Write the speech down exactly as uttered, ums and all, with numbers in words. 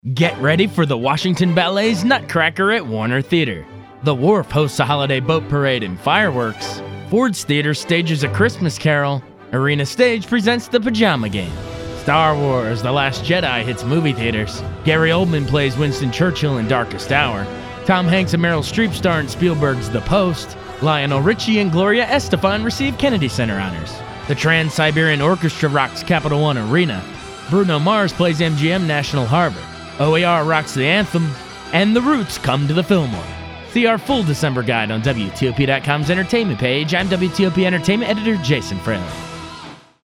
Get ready for the Washington Ballet's Nutcracker at Warner Theater. The Wharf hosts a holiday boat parade and fireworks. Ford's Theater stages a Christmas Carol. Arena Stage presents the Pajama Game. Star Wars: The Last Jedi hits movie theaters. Gary Oldman plays Winston Churchill in Darkest Hour. Tom Hanks and Meryl Streep star in Spielberg's The Post. Lionel Richie and Gloria Estefan receive Kennedy Center honors. The Trans-Siberian Orchestra rocks Capital One Arena. Bruno Mars plays M G M National Harbor. O A R rocks the anthem. And The Roots come to the Fillmore. See our full December guide on W T O P dot com's entertainment page. I'm W T O P Entertainment Editor Jason Fraley.